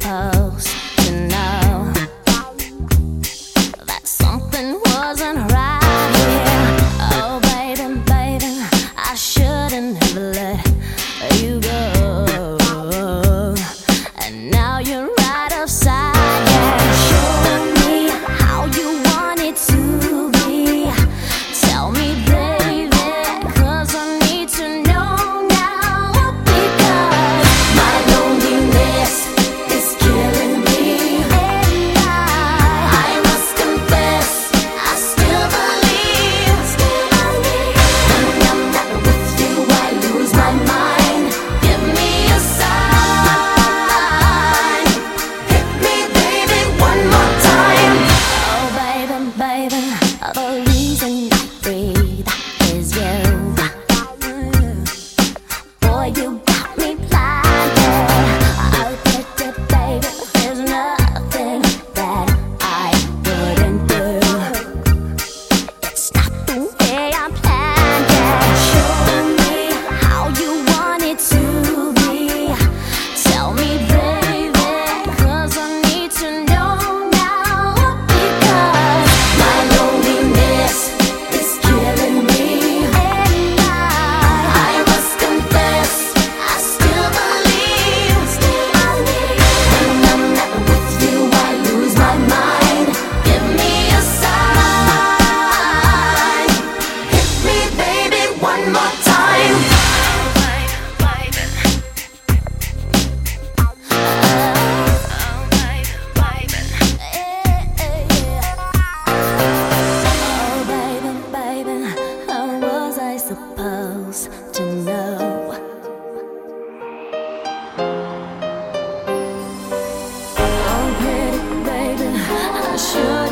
supposed to know that something wasn't right here? Oh, baby, baby, I shouldn't have let you go. And now you're right upside down. Show me how you want it to be. Tell me, baby, 'cause I need to know now. Because my loneliness is killing me, and I must confess, I still believe. When I'm not with you, I lose my mind. Give me a sign. Hit me, baby, one more time. Oh, baby, baby, the reason I breathe is you. Boy, you got me blinded. Oh, baby, there's nothing that I wouldn't do. It's not the way I planned it. Show me how you want it to be. Tell me, baby, 'cause I need to know now. Because my loneliness is killing me, and I must confess, I still believe. When I'm not with you, I lose my mind. Give me a sign. Hit me, baby, one more time. Oh, baby, baby, how was I supposed to know? Oh, pretty baby, I should